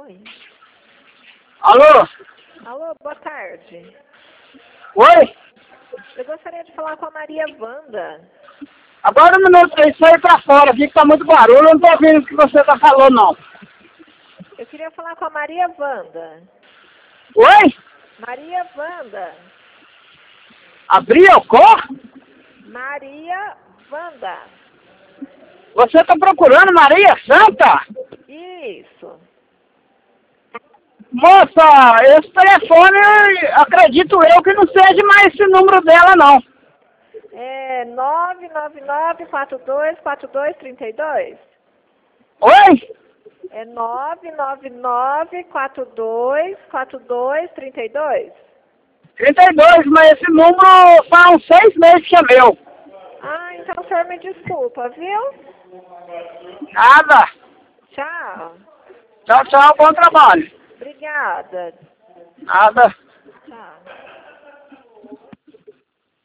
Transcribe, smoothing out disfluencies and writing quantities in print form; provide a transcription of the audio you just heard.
Oi. Alô? Alô, boa tarde. Oi? Eu gostaria de falar com a Maria Wanda. Agora um minuto aí, sai pra fora aqui que tá muito barulho, eu não tô ouvindo o que você tá falando não. Eu queria falar com a Maria Wanda. Oi? Maria Wanda. Abriu o cor? Maria Wanda. Você tá procurando Maria Santa? Isso. Moça, esse telefone, acredito eu que não seja mais esse número dela não. É 999-4242-32. Oi? É 999-4242-32. 32, mas esse número faz uns 6 meses que é meu. Ah, então o senhor me desculpa, viu? Nada. Tchau. Tchau, tchau, bom trabalho. Obrigada. Nada.